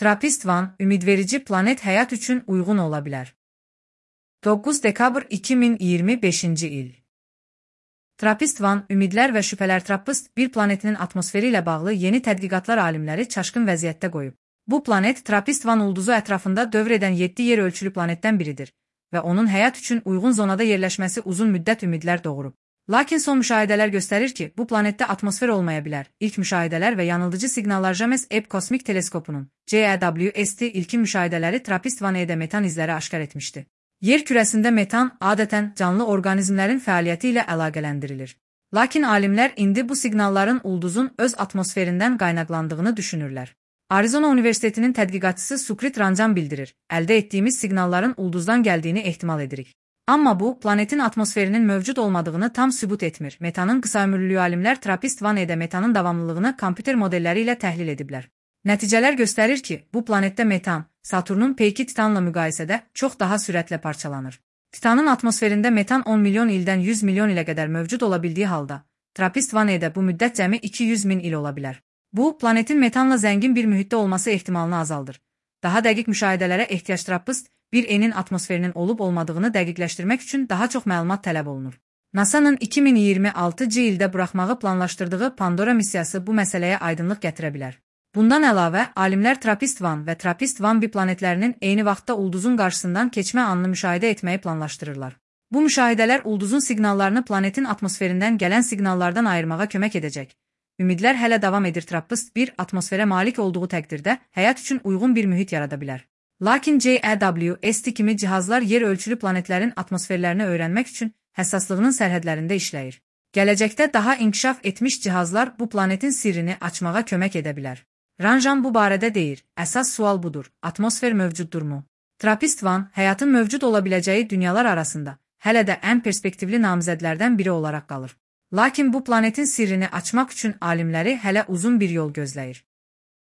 Trappist-1 ümidverici planet həyat üçün uyğun ola bilər. 9 dekabr 2025 il. Trappist-1 ümidlər və şübhələr Trappist-1 planetinin atmosferi ilə bağlı yeni tədqiqatlar alimləri çaşqın vəziyyətdə qoyub. Bu planet Trappist-1 ulduzu ətrafında dövr edən 7 yer ölçülü planetdən biridir və onun həyat üçün uyğun zonada yerləşməsi uzun müddət ümidlər doğurub. Lakin son müşahidələr göstərir ki, bu planetdə atmosfer olmaya bilər. İlk müşahidələr və yanıldıcı siqnallar James Webb Kosmik Teleskopunun JWST ilkin müşahidələri Trappist-1-də metan izləri aşkar etmişdi. Yer kürəsində metan adətən canlı orqanizmlərin fəaliyyəti ilə əlaqələndirilir. Lakin alimlər indi bu siqnalların ulduzun öz atmosferindən qaynaqlandığını düşünürlər. Arizona Universitetinin tədqiqatçısı Sukrit Ranjan bildirir, əldə etdiyimiz siqnalların ulduzdan gəldiyini ehtimal edirik. Amma bu, planetin atmosferinin mövcud olmadığını tam sübut etmir. Metanın qısaömürlülüyü alimlər Trappist-1-də metanın davamlılığını kompüter modelləri ilə təhlil ediblər. Nəticələr göstərir ki, bu planetdə metan, Saturnun peyki Titanla müqayisədə çox daha sürətlə parçalanır. Titanın atmosferində metan 10 milyon ildən 100 milyon ilə qədər mövcud ola bildiyi halda, Trappist-1-də bu müddət cəmi 200 min il ola bilər. Bu, planetin metanla zəngin bir mühitdə olması ehtimalını azaldır. Daha dəqiq müşahidələrə ehtiyac Trappist-1'in atmosferinin olub-olmadığını dəqiqləşdirmək üçün daha çox məlumat tələb olunur. NASA-nın 2026-cı ildə buraxmağı planlaşdırdığı Pandora missiyası bu məsələyə aydınlıq gətirə bilər. Bundan əlavə, alimlər Trappist-1 və Trappist-1b planetlərinin eyni vaxtda ulduzun qarşısından keçmə anını müşahidə etməyi planlaşdırırlar. Bu müşahidələr ulduzun siqnallarını planetin atmosferindən gələn siqnallardan ayırmağa kömək edəcək. Ümidlər hələ davam edir. Trappist-1 atmosferə malik olduğu təqdirdə həyat üçün uyğun bir mühit yarada bilər. Lakin JWST kimi cihazlar yer ölçülü planetlərin atmosferlərini öyrənmək üçün həssaslığının sərhədlərində işləyir. Gələcəkdə daha inkişaf etmiş cihazlar bu planetin sirrini açmağa kömək edə bilər. Ranjan bu barədə deyir, əsas sual budur, atmosfer mövcuddurmu? Trappist-1 həyatın mövcud ola biləcəyi dünyalar arasında hələ də ən perspektivli namizədlərdən biri olaraq qalır. Lakin bu planetin sirrini açmaq üçün alimləri hələ uzun bir yol gözləyir.